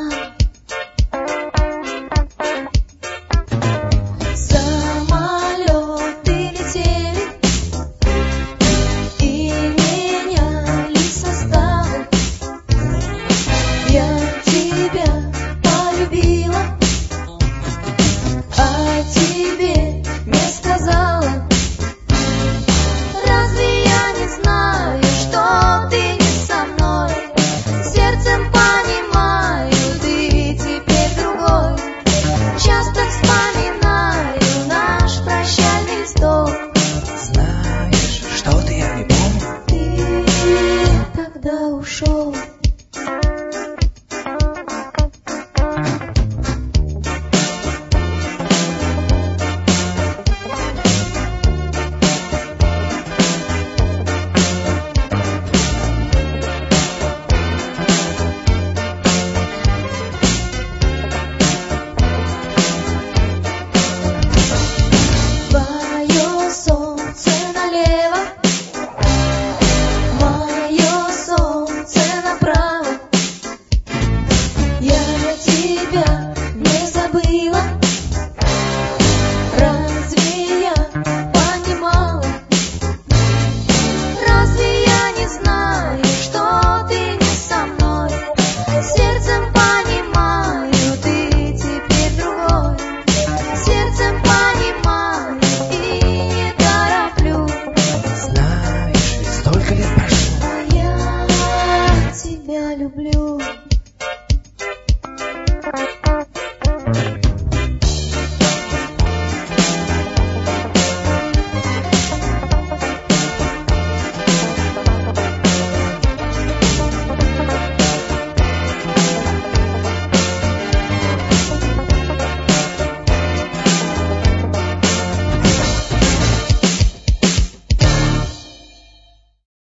Самолеты летели и меняли составы. Я тебя полюбила, а тебе не сказала. Разве я не знаю, что ты не со мной? Сердцем понимаю, ты теперь другой. Часто вспоминаю наш прощальный вздох. Знаешь, что-то я не помню. Ты когда ушел? Твое солнце налево, мое солнце направо. Я тебя не забыла. Разве я понимала? Разве я не знаю, что ты не со мной? Сердцем понимаю, ты теперь другой. Сердцем понимаю и не тороплю. Знаешь, ведь столько лет прошло. А я тебя люблю.